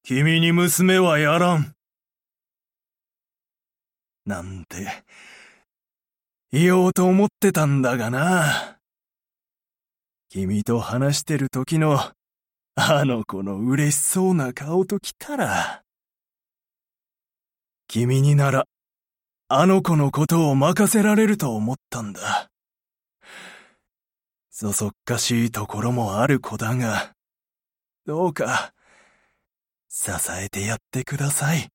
君に娘はやらん。なんて、言おうと思ってたんだがな。君と話してる時の、あの子の嬉しそうな顔ときたら。君になら、あの子のことを任せられると思ったんだ。そそっかしいところもある子だが、どうか、支えてやってください。